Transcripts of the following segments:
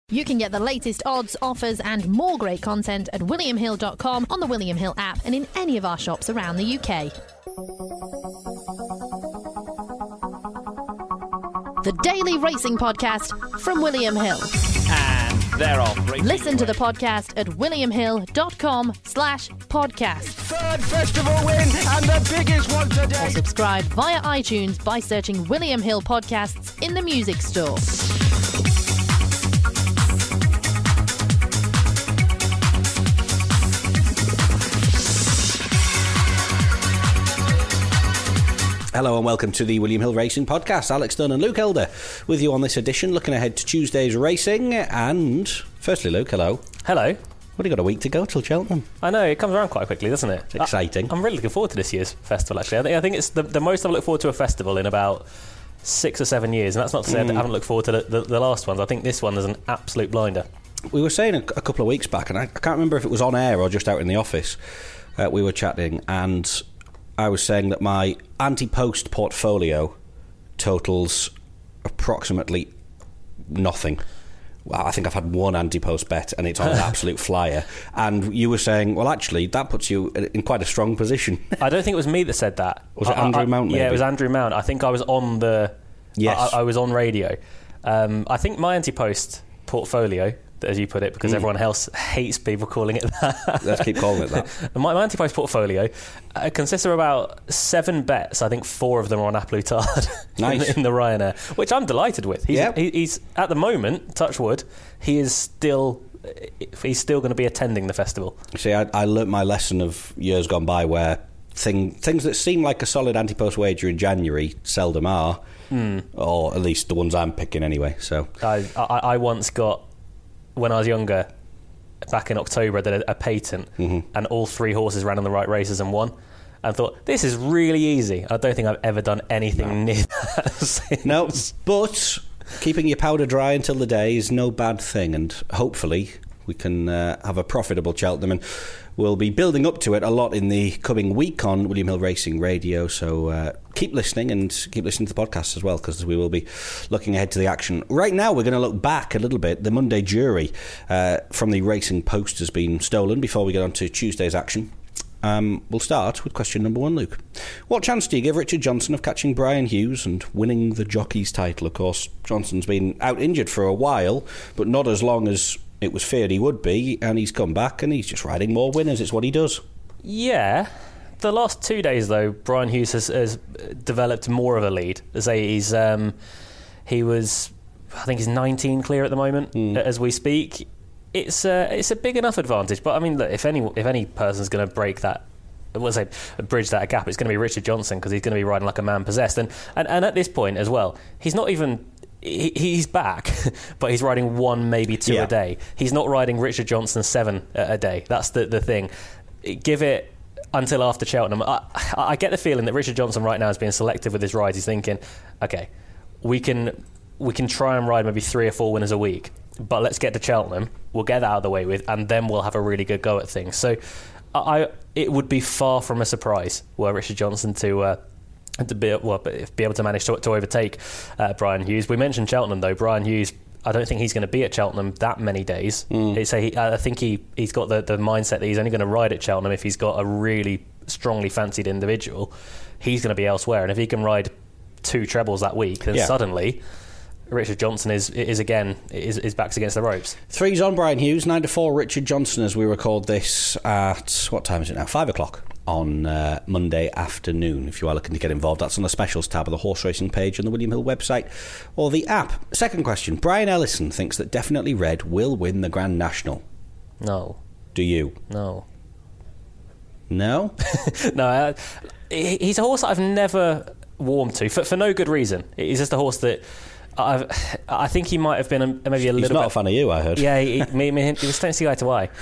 You can get the latest odds, offers and more great content at williamhill.com, on the William Hill app and in any of our shops around the UK. The Daily Racing Podcast from William Hill. And they're off. Listen to the podcast at williamhill.com/podcast. Third festival win and the biggest one today. Or subscribe via iTunes by searching William Hill Podcasts in the music store. Hello and welcome to the William Hill Racing Podcast. Alex Dunn and Luke Elder with you on this edition, looking ahead to Tuesday's racing. And firstly, Luke, hello. Hello. What have you got, a week to go till Cheltenham? I know, it comes around quite quickly, doesn't it? It's exciting. I'm really looking forward to this year's festival, actually. I think it's the most I've looked forward to a festival in about 6 or 7 years. And that's not to say I haven't looked forward to the last ones. I think this one is an absolute blinder. We were saying a couple of weeks back, and I can't remember if it was on air or just out in the office, we were chatting, and I was saying that my anti-post portfolio totals approximately nothing. Well, I think I've had one anti-post bet and it's on an absolute flyer. And you were saying, well, actually, that puts you in quite a strong position. I don't think it was me that said that. Was it Andrew Mount, maybe? Yeah, it was Andrew Mount. I think I was on the... Yes. I was on radio. I think my anti-post portfolio, as you put it, because everyone else hates people calling it that. Let's keep calling it that. My anti-post portfolio consists of about 7 bets. I think 4 of them are on Aplutard. Nice. in the Ryanair, which I'm delighted with. He's at the moment, touch wood, he's still going to be attending the festival. See, I learnt my lesson of years gone by where things that seem like a solid anti-post wager in January seldom are, or at least the ones I'm picking anyway. So I once got, when I was younger, back in October, I did a patent, and all 3 horses ran on the right races and won. And thought, this is really easy. I don't think I've ever done anything near that since. No, but keeping your powder dry until the day is no bad thing, and hopefully we can have a profitable Cheltenham, and we'll be building up to it a lot in the coming week on William Hill Racing Radio, so keep listening, and keep listening to the podcast as well, because we will be looking ahead to the action. Right now we're going to look back a little bit. The Monday jury from the Racing Post has been stolen before we get on to Tuesday's action. We'll start with question number 1, Luke. What chance do you give Richard Johnson of catching Brian Hughes and winning the jockey's title? Of course, Johnson's been out injured for a while, but not as long as it was feared he would be, and he's come back and he's just riding more winners. It's what he does. Yeah. The last 2 days, though, Brian Hughes has developed more of a lead. As I say, he was, I think he's 19 clear at the moment as we speak. It's a big enough advantage, but I mean, look, if any person's going to break that, bridge that gap, it's going to be Richard Johnson, because he's going to be riding like a man possessed, and at this point as well, he's not even. He's back, but he's riding 1, maybe 2 a day. He's not riding Richard Johnson 7 a day. That's the thing. Give it until after Cheltenham. I get the feeling that Richard Johnson right now is being selective with his rides. He's thinking, okay, we can try and ride maybe 3 or 4 winners a week, but let's get to Cheltenham. We'll get that out of the way with, and then we'll have a really good go at things. So it would be far from a surprise were Richard Johnson to be able to manage to overtake Brian Hughes. We mentioned Cheltenham, though. Brian Hughes, I don't think he's going to be at Cheltenham that many days. I think he's got the mindset that he's only going to ride at Cheltenham if he's got a really strongly fancied individual. He's going to be elsewhere, and if he can ride 2 trebles that week, then suddenly Richard Johnson is backs against the ropes. 3's on Brian Hughes, 9-4 Richard Johnson, as we record this at, what time is it now? 5 o'clock on Monday afternoon. If you are looking to get involved, that's on the specials tab of the horse racing page on the William Hill website or the app. Second question. Brian Ellison thinks that Definitely Red will win the Grand National. No. Do you? No. No? No. He's a horse that I've never warmed to for no good reason. He's just a horse that I think he might have been maybe a little bit... He's not a fan of you, I heard. Yeah, he was don't see eye to eye.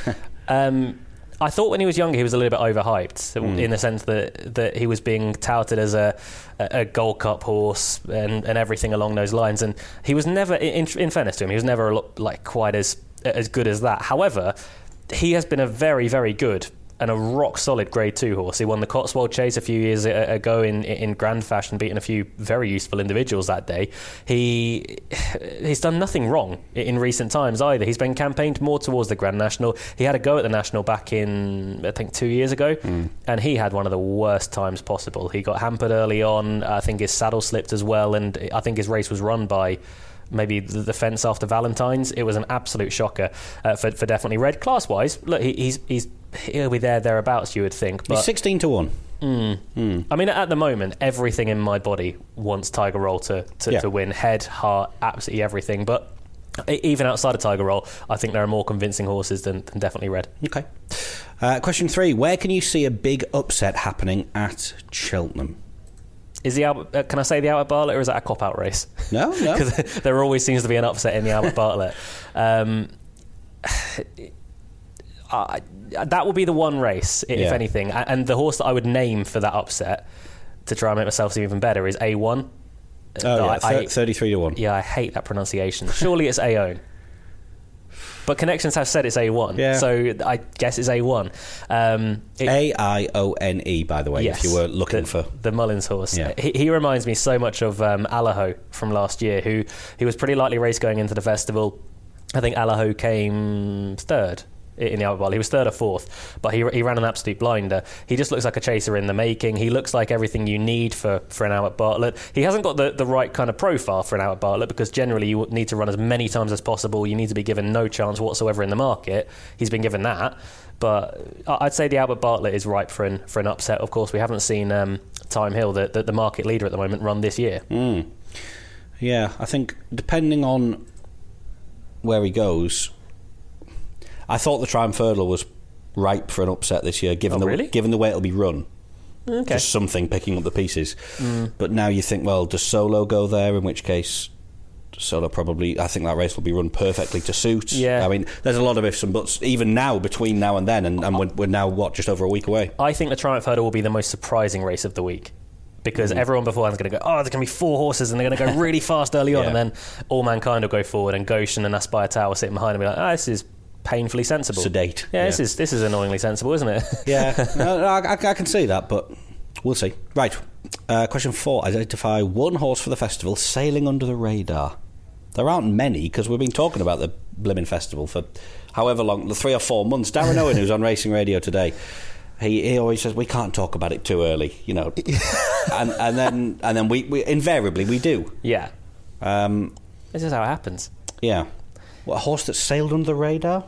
I thought when he was younger he was a little bit overhyped in the sense that he was being touted as a Gold Cup horse and everything along those lines, and he was never, in fairness to him, he was never quite as good as that. However, he has been a very, very good and a rock-solid Grade 2 horse. He won the Cotswold Chase a few years ago in grand fashion, beating a few very useful individuals that day. He's done nothing wrong in recent times either. He's been campaigned more towards the Grand National. He had a go at the National back in, I think, 2 years ago, and he had one of the worst times possible. He got hampered early on. I think his saddle slipped as well, and I think his race was run by maybe the fence after Valentine's. It was an absolute shocker for Definitely Red. Class-wise, look, he'll be thereabouts, you would think. But he's 16 to 1. I mean, at the moment, everything in my body wants Tiger Roll to win. Head, heart, absolutely everything. But even outside of Tiger Roll, I think there are more convincing horses than Definitely Red. Okay. Question 3. Where can you see a big upset happening at Cheltenham? Is can I say the Albert Bartlett, or is that a cop-out race? No. Because there always seems to be an upset in the Albert Bartlett. That would be the one race, if anything. And the horse that I would name for that upset, to try and make myself seem even better, is A1. 33 to 1. Yeah, I hate that pronunciation. Surely it's Aown. But connections have said it's A1, so I guess it's A1. Aione, by the way, yes, if you were looking for the Mullins horse. Yeah. He reminds me so much of Allaho from last year, who he was pretty lightly raced going into the festival. I think Allaho came third in the Albert Bartlett. He was third or fourth, but he ran an absolute blinder. He just looks like a chaser in the making. He looks like everything you need for an Albert Bartlett. He hasn't got the right kind of profile for an Albert Bartlett, because generally you need to run as many times as possible. You need to be given no chance whatsoever in the market. He's been given that, but I'd say the Albert Bartlett is ripe for an upset. Of course, we haven't seen Time Hill, the market leader at the moment, run this year. Yeah, I think depending on where he goes, I thought the Triumph Hurdle was ripe for an upset this year, given the way it'll be run. Okay. Just something picking up the pieces. But now you think, well, does Solo go there? In which case, Solo probably, I think that race will be run perfectly to suit. Yeah. I mean, there's a lot of ifs and buts, even now, between now and then, and we're now, just over a week away. I think the Triumph Hurdle will be the most surprising race of the week, because everyone beforehand is going to go, there's going to be 4 horses and they're going to go really fast early on, and then All Mankind will go forward, and Goshen and Aspire Tower sitting behind and be like, this is painfully sensible. Sedate. Yeah, this is annoyingly sensible, isn't it? Yeah, no, I can see that, but we'll see. Right, question 4. Identify one horse for the festival sailing under the radar. There aren't many, because we've been talking about the blimmin' festival for however long, 3 or 4 months. Darren Owen, who's on Racing Radio today, he always says, we can't talk about it too early, you know. and then we invariably we do. Yeah. This is how it happens. Yeah. What, a horse that sailed under the radar?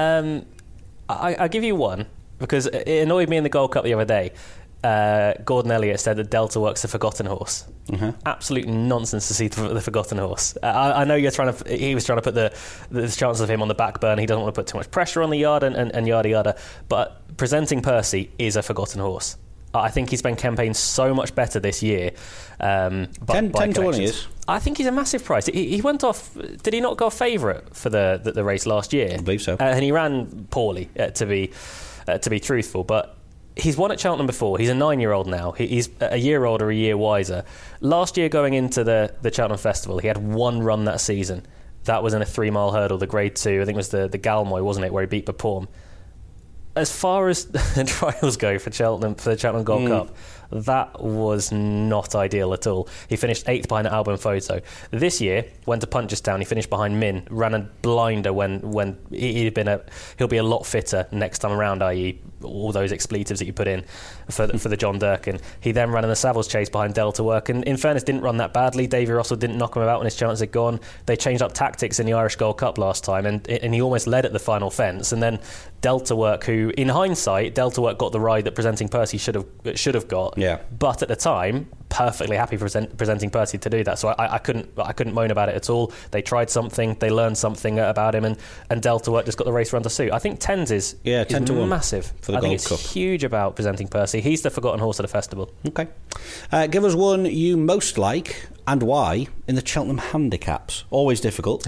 I'll give you one, because it annoyed me in the Gold Cup the other day. Gordon Elliott said that Delta Work's the forgotten horse. Absolute nonsense to see the forgotten horse. I know he was trying to put the chances of him on the back burner. He doesn't want to put too much pressure on the yard and yada yada. But Presenting Percy is a forgotten horse. I think he's been campaigned so much better this year. 10 to 1 he is. I think he's a massive price. He went off. Did he not go favourite for the race last year? I believe so. And he ran poorly, to be truthful. But he's won at Cheltenham before. He's a 9-year-old now. He's a year older, a year wiser. Last year, going into the Cheltenham Festival, he had one run that season. That was in a 3-mile hurdle, the Grade 2. I think it was the Galmoy, wasn't it, where he beat Baporm. As far as the trials go for the Cheltenham Gold Cup, that was not ideal at all. He finished 8th behind Albon Photo. This year, went to Punchestown. He finished behind Min. Ran a blinder when he'll be a lot fitter next time around, i.e. all those expletives that you put in for the John Durkin. He then ran in the Savills Chase behind Delta Work, and in fairness didn't run that badly. Davy Russell didn't knock him about when his chances had gone. They changed up tactics in the Irish Gold Cup last time, and he almost led at the final fence. And then Delta Work, who in hindsight Delta Work got the ride that Presenting Percy should have got. Yeah. But at the time, perfectly happy for Presenting Percy to do that. So I couldn't moan about it at all. They tried something, they learned something about him, and Delta Work just got the race run to suit. I think 10s is 10 to 1 massive for the I Gold think it's Cup. Huge about Presenting Percy. He's the forgotten horse of the festival. Okay. Give us one you most like and why in the Cheltenham handicaps. Always difficult.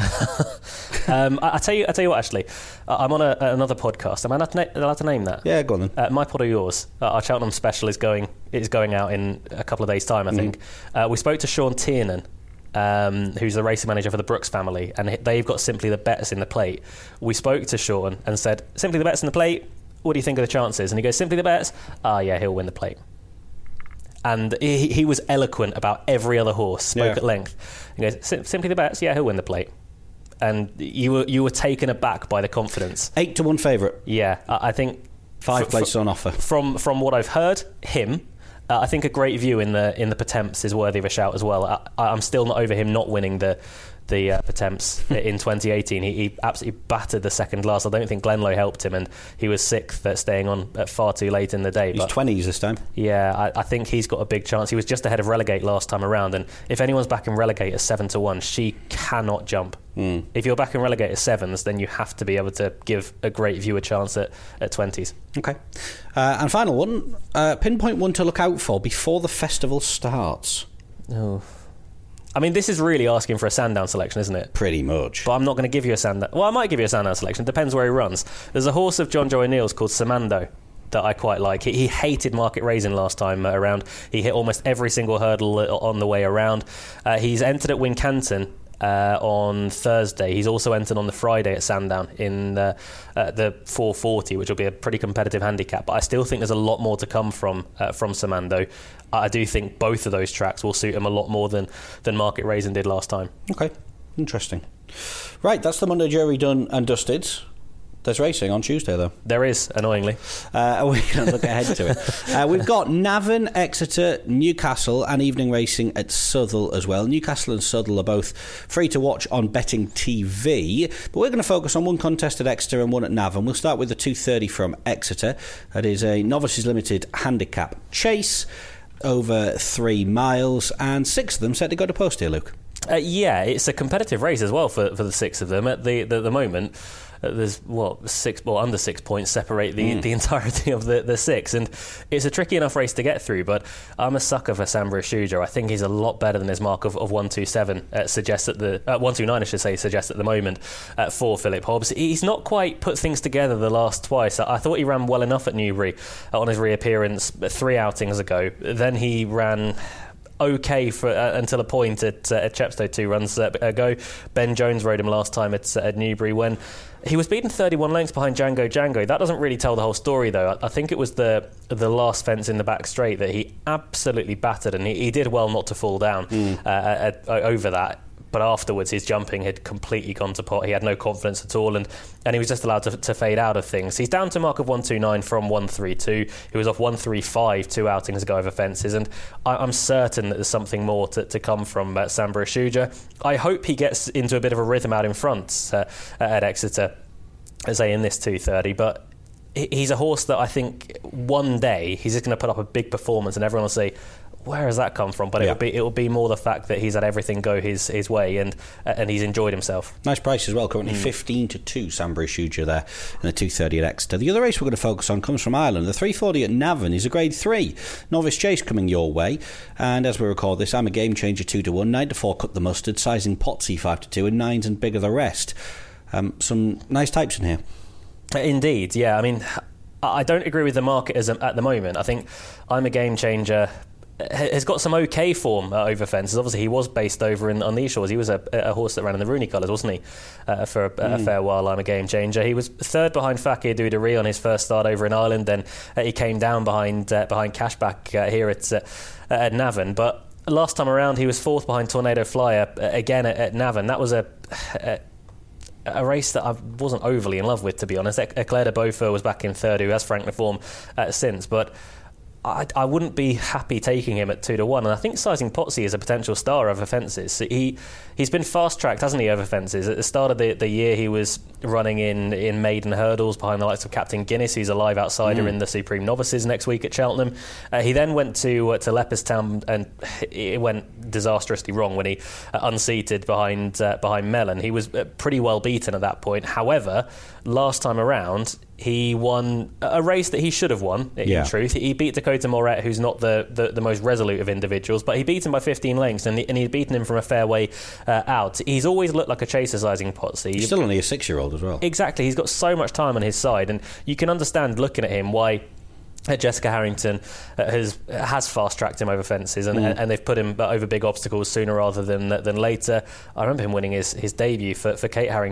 I tell you what, actually, I'm on another podcast. Am I allowed to name that? Yeah, go on then. My Pod or Yours. Our Cheltenham special is going out in a couple of days' time, I think. We spoke to Sean Tiernan, who's the racing manager for the Brooks family, and they've got Simply the Bets in the Plate. We spoke to Sean and said, Simply the Bets in the Plate, what do you think of the chances? And he goes, Simply the Bets? Yeah, he'll win the plate. And he was eloquent about every other horse, spoke at length. He goes, Simply the Bets? Yeah, he'll win the plate. And you were taken aback by the confidence. 8-1 favourite. Yeah, I think 5 places on offer. From what I've heard, him. I think a Great View in the Potemps is worthy of a shout as well. I'm still not over him not winning the Potemps in 2018. He absolutely battered the second last. I don't think Glenlow helped him, and he was 6th at staying on far too late in the day. He's 20s this time. Yeah, I think he's got a big chance. He was just ahead of Relegate last time around, and if anyone's back in Relegate at 7-1, she cannot jump. If you're back in Relegate at 7s, then you have to be able to give a Great View a chance at 20s. Okay. And final one, pinpoint one to look out for before the festival starts. Oh, I mean, this is really asking for a Sandown selection, isn't it? Pretty much. But I'm not going to give you a Sandown. Well, I might give you a Sandown selection. Depends where he runs. There's a horse of John Joe O'Neill's called Samando that I quite like. He hated Market Raisin last time around. He hit almost every single hurdle on the way around. He's entered at Wincanton on Thursday. He's also entered on the Friday at Sandown in the 440, which will be a pretty competitive handicap. But I still think there's a lot more to come from Samando. I do think both of those tracks will suit him a lot more than Market Raisin did last time. Okay, interesting. Right, that's the Monday Jury done and dusted. There's racing on Tuesday, though. There is, annoyingly. We're going to look ahead to it. We've got Navan, Exeter, Newcastle, and evening racing at Southwell as well. Newcastle and Southwell are both free to watch on Betting TV. But we're going to focus on one contest at Exeter and one at Navan. We'll start with the 2:30 from Exeter. That is a Novices Limited handicap chase over 3 miles, and 6 of them set to go to post here, Luke. Yeah, it's a competitive race as well for the 6 of them. At the moment, there's under 6 points separate the entirety of the 6, and it's a tricky enough race to get through. But I'm a sucker for Sambra Shuja. I think he's a lot better than his mark of 127 suggests at the 129, I should say, suggests at the moment for Philip Hobbs. He's not quite put things together the last twice. I thought he ran well enough at Newbury on his reappearance 3 outings ago. Then he ran okay for until a point at Chepstow 2 runs ago. Ben Jones rode him last time at Newbury when he was beaten 31 lengths behind Django. That doesn't really tell the whole story, though. I think it was the last fence in the back straight that he absolutely battered, and he did well not to fall down over that. But afterwards, his jumping had completely gone to pot. He had no confidence at all, and he was just allowed to fade out of things. He's down to a mark of 129 from 132. He was off 135 2 outings ago over fences, and I'm certain that there's something more to come from Sambra Shuja. I hope he gets into a bit of a rhythm out in front at Exeter, as in this 2:30, but he's a horse that I think one day he's just going to put up a big performance and everyone will say, where has that come from? But it will be more the fact that he's had everything go his way and he's enjoyed himself. Nice price as well, currently 15-2 Sambra Shuja there in the 2:30 at Exeter. The other race we're going to focus on comes from Ireland. The 340 at Navan is a grade 3 novice chase coming your way, and as we record this, I'm a Game Changer 2-1, 9-4 Cut the Mustard, Sizing Potsy 5-2, and 9s and Bigger the Rest. Some nice types in here. Indeed, yeah. I mean, I don't agree with the market at the moment. I think I'm a Game Changer has got some okay form over fences. Obviously, he was based over on these shores. He was a horse that ran in the Rooney colours, wasn't he? For a fair while, I'm a Game Changer. He was 3rd behind Fakir Duderee on his first start over in Ireland. Then he came down behind Cashback here at Navan. But last time around, he was 4th behind Tornado Flyer again at Navan. That was a race that I wasn't overly in love with, to be honest. Eclair de Beaufort was back in 3rd, who has franked the form since, but I wouldn't be happy taking him at 2-1, and I think Sizing Potsy is a potential star over fences. He's been fast-tracked, hasn't he, over fences? At the start of the year, he was running in maiden hurdles behind the likes of Captain Guinness, who's a live outsider in the Supreme Novices next week at Cheltenham. He then went to Leopardstown, and it went disastrously wrong when he unseated behind Mellon. He was pretty well beaten at that point. However, last time around, he won a race that he should have won, in truth. He beat Dakota Moret, who's not the most resolute of individuals, but he beat him by 15 lengths, and he'd beaten him from a fair way out. He's always looked like a chaser, Sizing Potsy. He's still only a 6-year-old as well. Exactly. He's got so much time on his side, and you can understand looking at him why Jessica Harrington has fast-tracked him over fences, and they've put him over big obstacles sooner rather than later. I remember him winning his debut for Kate Harrington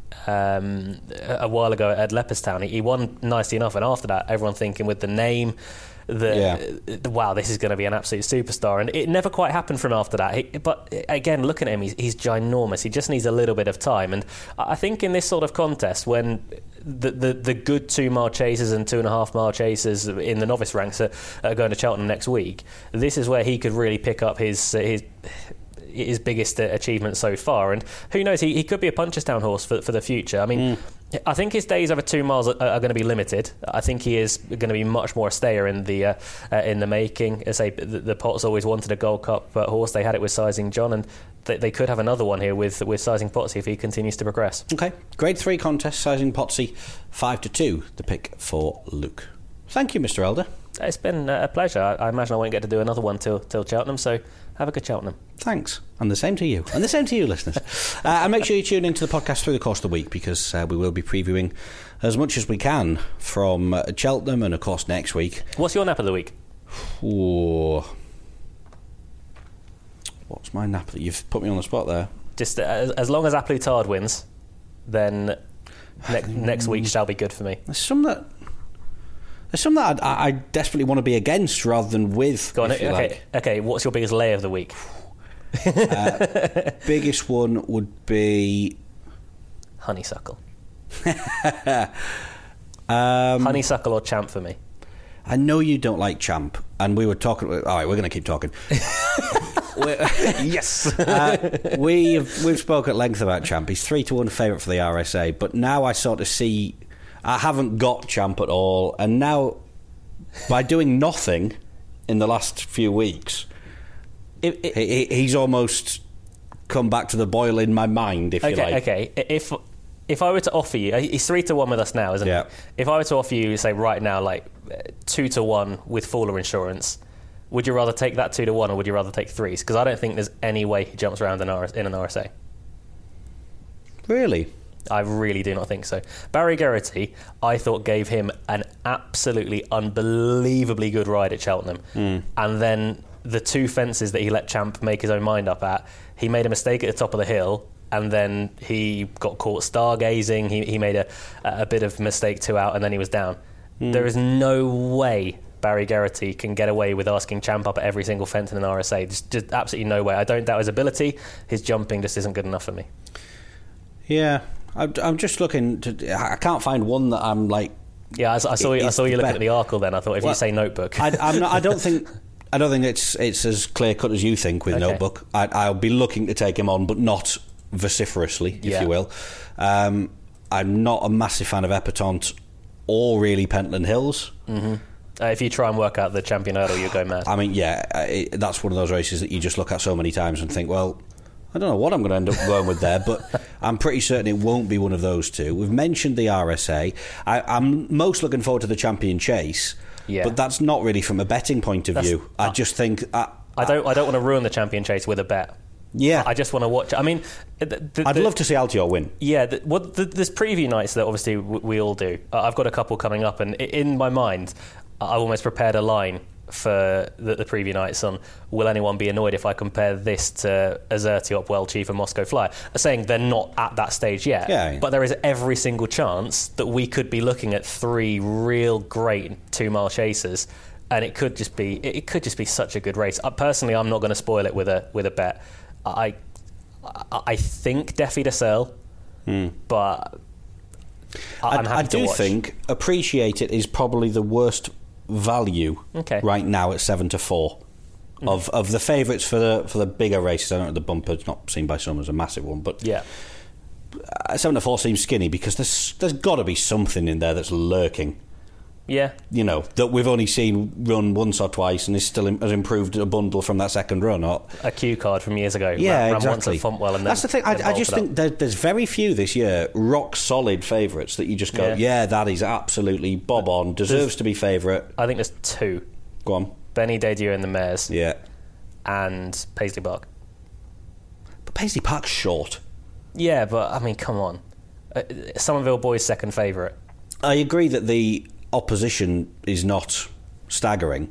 a while ago at Leopardstown. He won nicely enough, and after that, everyone thinking with the name wow, this is going to be an absolute superstar, and it never quite happened from after that. But again, looking at him, he's ginormous. He just needs a little bit of time, and I think in this sort of contest, when the good 2 mile chasers and 2.5 mile chasers in the novice ranks are going to Cheltenham next week, this is where he could really pick up his biggest achievement so far. And who knows, he could be a Punchestown horse for the future. I mean, I think his days over 2 miles are going to be limited. I think he is going to be much more a stayer in the making. As I say, the Potts always wanted a Gold Cup horse. They had it with Sizing John, and they could have another one here with Sizing Potsy if he continues to progress. Okay, Grade 3 contest, Sizing Potsy, 5-2, the pick for Luke. Thank you, Mr. Elder. It's been a pleasure. I imagine I won't get to do another one till Cheltenham, so have a good Cheltenham. Thanks. And the same to you. And the same to you, listeners. And make sure you tune into the podcast through the course of the week, because we will be previewing as much as we can from Cheltenham, and, of course, next week. What's your nap of the week? Ooh. What's my nap? You've put me on the spot there. Just as long as A Plus Tard wins, then next week shall be good for me. There's some that I desperately want to be against rather than with. Go on. Okay. What's your biggest lay of the week? Biggest one would be Honeysuckle. Honeysuckle or Champ for me. I know you don't like Champ, and we were talking. All right, we're going to keep talking. Yes. We've spoken at length about Champ. He's 3-1 favourite for the RSA, but now I sort of see. I haven't got Champ at all, and now by doing nothing in the last few weeks, he's almost come back to the boil in my mind, if you like. Okay, if I were to offer you, he's 3-1 with us now, isn't he? If I were to offer you, say right now, like 2-1 with Fuller Insurance, would you rather take that 2-1 or would you rather take 3s? Because I don't think there's any way he jumps around in an RSA. Really? I really do not think so. Barry Geraghty, I thought, gave him an absolutely unbelievably good ride at Cheltenham. And then the 2 fences that he let Champ make his own mind up at, he made a mistake at the top of the hill, and then he got caught stargazing. He made a bit of mistake 2 out, and then he was down. There is no way Barry Geraghty can get away with asking Champ up at every single fence in an RSA. Just absolutely no way. I don't doubt his ability. His jumping just isn't good enough for me. Yeah. I'm just looking I can't find one that I'm like. Yeah, I saw you looking at the Arkle. Then I thought, if you say Notebook, I don't think it's as clear cut as you think with Notebook. I'll be looking to take him on, but not vociferously, if you will. I'm not a massive fan of Epatante or really Pentland Hills. If you try and work out the champion hurdle, you'll go mad. I mean, that's one of those races that you just look at so many times and think, well, I don't know what I'm going to end up going with there, but I'm pretty certain it won't be one of those two. We've mentioned the RSA. I'm most looking forward to the Champion Chase, but that's not really from a betting point of view. I just think I don't want to ruin the Champion Chase with a bet. Yeah, I just want to watch. I mean, I'd love to see Altior win. Yeah, there's preview nights that obviously we all do. I've got a couple coming up, and in my mind, I've almost prepared a line for the preview nights on will anyone be annoyed if I compare this to Azertiop, World Chief and Moscow Flyer, saying they're not at that stage yet, but there is every single chance that we could be looking at 3 real great 2 mile chasers, and it could just be such a good race. Personally, I'm not going to spoil it with a bet. I think Defi de Searle, but I'm happy to watch. I do think Appreciate It is probably the worst value right now at 7-4 of the favourites for the bigger races. I know the bumper's not seen by some as a massive one, but 7-4 seems skinny because there's got to be something in there that's lurking. Yeah, that we've only seen run once or twice and is still has improved a bundle from that second run, or a cue card from years ago. Yeah, exactly. Once at Fontwell, and that's the thing. I just think there's very few this year rock solid favourites that you just go, that is absolutely bob on, deserves to be favourite. I think there's 2. Go on. Benny Dedieu in the mares. Yeah, and Paisley Park. But Paisley Park's short. Yeah, but I mean, come on. Somerville Boys' second favourite. I agree that the opposition is not staggering,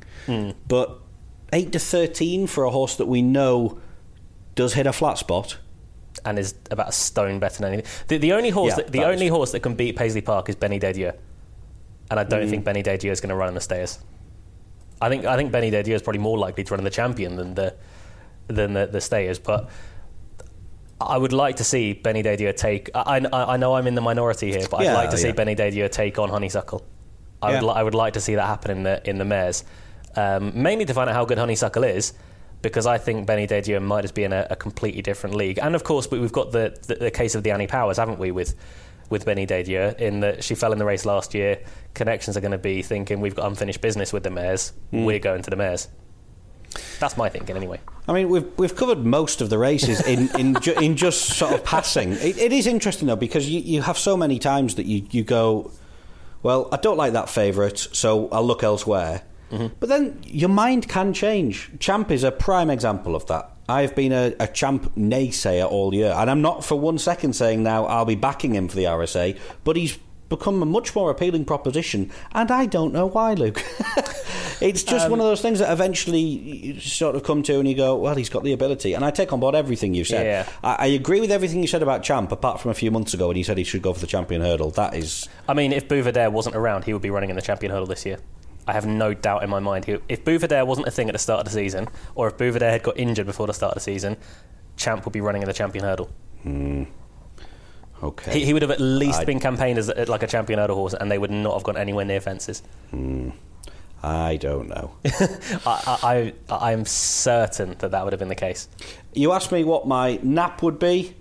but 8-13 for a horse that we know does hit a flat spot. and is about a stone better than anything. The only horse horse that can beat Paisley Park is Benny Des Dieux, and I don't think Benny Des Dieux is going to run in the Stayers. I think Benny Des Dieux is probably more likely to run in the Champion than the Stayers, but I would like to see Benny Des Dieux take. I know I'm in the minority here, but I'd like to see Benny Des Dieux take on Honeysuckle. I would like to see that happen in the mares, mainly to find out how good Honeysuckle is, because I think Benny Des Dieux might just be in a completely different league. And of course, we've got the case of the Annie Powers, haven't we, with Benny Des Dieux, in that she fell in the race last year. Connections are going to be thinking, we've got unfinished business with the mares, we're going to the mares. That's my thinking, anyway. I mean, we've covered most of the races in just sort of passing. It is interesting, though, because you have so many times that you go, well, I don't like that favourite, so I'll look elsewhere. Mm-hmm. But then your mind can change. Champ is a prime example of that. I've been a Champ naysayer all year, and I'm not for 1 second saying now I'll be backing him for the RSA, but he's become a much more appealing proposition, and I don't know why, Luke. It's just one of those things that eventually you sort of come to and you go, well, he's got the ability. And I take on board everything you said. Yeah. I agree with everything you said about Champ, apart from a few months ago when he said he should go for the Champion Hurdle. That is... I mean, if Bouvardere wasn't around, he would be running in the Champion Hurdle this year. I have no doubt in my mind. If Bouvardere wasn't a thing at the start of the season, or if Bouvardere had got injured before the start of the season, Champ would be running in the Champion Hurdle. Okay. He would have at least been campaigned as like a Champion Hurdle horse, and they would not have gone anywhere near fences. I don't know. I'm certain that would have been the case. You asked me what my nap would be.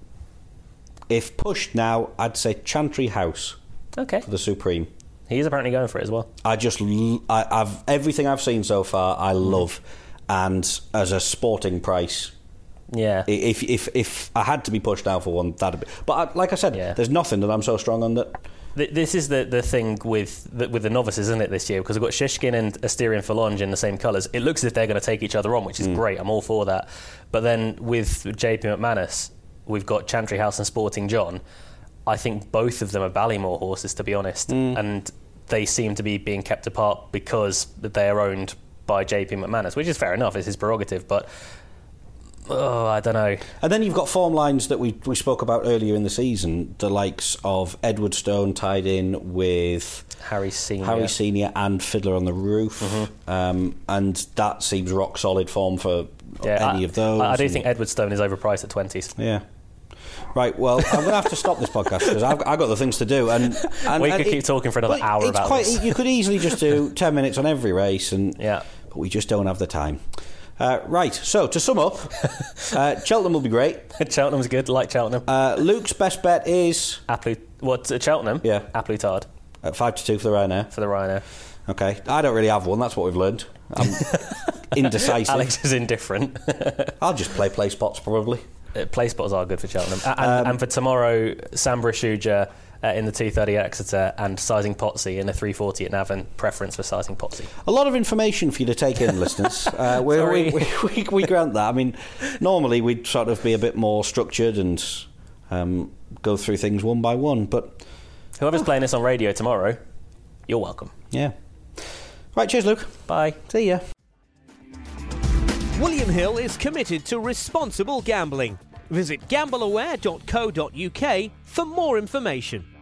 If pushed now, I'd say Chantry House. Okay. For the Supreme. He's apparently going for it as well. I've everything I've seen so far, I love, and as a sporting price. Yeah. If I had to be pushed now for one, that'd be. But like I said, there's nothing that I'm so strong on that. This is the thing with the novices, isn't it, this year? Because we've got Shishkin and Asterion Forlonge in the same colours. It looks as if they're going to take each other on, which is great. I'm all for that. But then with JP McManus, we've got Chantry House and Sporting John. I think both of them are Ballymore horses, to be honest. And they seem to be being kept apart because they are owned by JP McManus, which is fair enough. It's his prerogative, but... I don't know. And then you've got form lines that we spoke about earlier in the season, the likes of Edward Stone tied in with Harry Senior and Fiddler on the Roof, and that seems rock solid form for any of those. I do think Edward Stone is overpriced at 20s. Yeah. Right, well, I'm going to have to stop this podcast because I've got the things to do. And we could keep talking for another hour about this. You could easily just do 10 minutes on every race, but we just don't have the time. Right, so to sum up, Cheltenham will be great. Cheltenham's good, like Cheltenham. Luke's best bet is... Cheltenham? Yeah. A Plus Tard. At 5-2 for the Ryanair. For the Ryanair. Okay, I don't really have one, that's what we've learned. I'm indecisive. Alex is indifferent. I'll just play spots, probably. Play spots are good for Cheltenham. And for tomorrow, Sambra Shuja in the 2:30 at Exeter and Sizing Potsy in the 3:40 at Navan. Preference for Sizing Potsy. A lot of information for you to take in, listeners. We grant that. I mean, normally we'd sort of be a bit more structured and go through things one by one, but... Whoever's playing this on radio tomorrow, you're welcome. Yeah. Right, cheers, Luke. Bye. See ya. William Hill is committed to responsible gambling. Visit gambleaware.co.uk for more information.